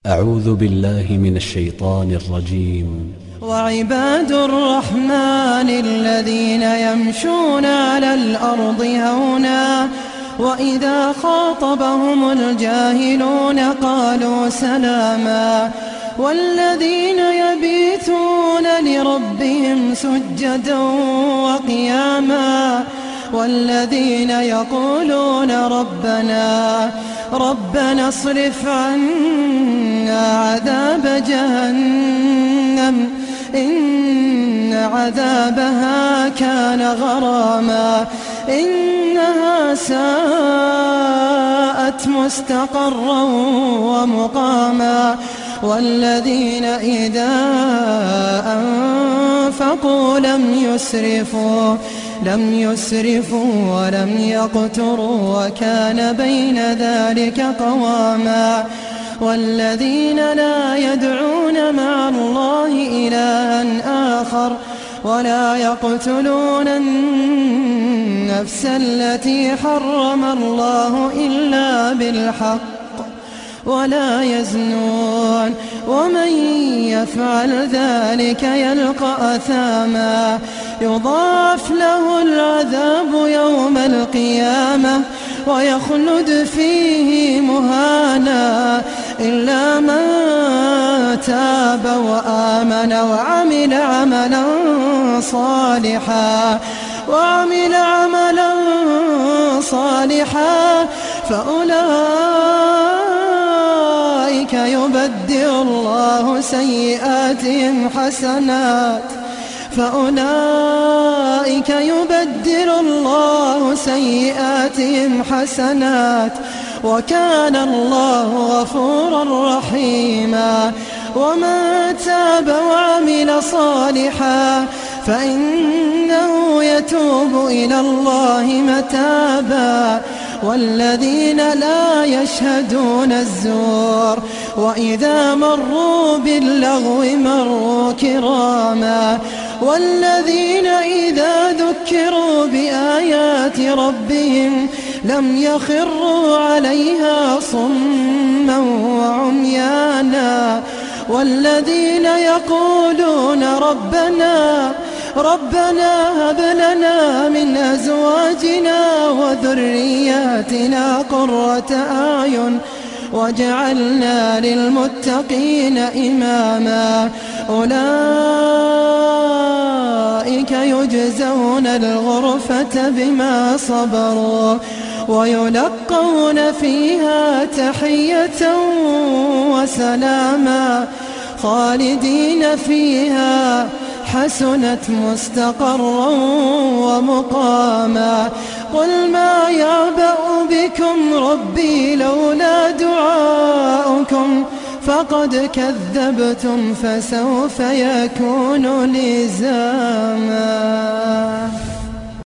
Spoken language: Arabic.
أعوذ بالله من الشيطان الرجيم. وعباد الرحمن الذين يمشون على الأرض هونا وإذا خاطبهم الجاهلون قالوا سلاما والذين يبيتون لربهم سجدا وقياما والذين يقولون ربنا اصرف عنا عذاب جهنم إن عذابها كان غراما إنها ساءت مستقرا ومقاما والذين إذا أنفقوا لم يسرفوا ولم يقتروا وكان بين ذلك قواما والذين لا يدعون مع الله إلها آخر ولا يقتلون النفس التي حرم الله إلا بالحق ولا يزنون ومن يفعل ذلك يلقى أثاما يضاعف له العذاب يوم القيامة ويخلد فيه مهانا إلا من تاب وآمن وعمل عملا صالحا فأولئك يبدل الله سيئاتهم حسنات وكان الله غفورا رحيما ومن تاب وعمل صالحا فإنه يتوب إلى الله متابا والذين لا يشهدون الزور وإذا مروا باللغو مروا كراما والذين إذا ذكروا بآيات ربهم لم يخروا عليها صما وعميانا والذين يقولون ربنا هب لنا من أزواجنا وذرياتنا قرة أعين واجعلنا للمتقين إماما أولئك يجزون الغرفة بما صبروا ويلقون فيها تحية وسلاما خالدين فيها حسنت مستقرا ومقاما قل ما يعبأ بكم ربي لولا دعاؤكم فقد كذبتم فسوف يكون لزاما.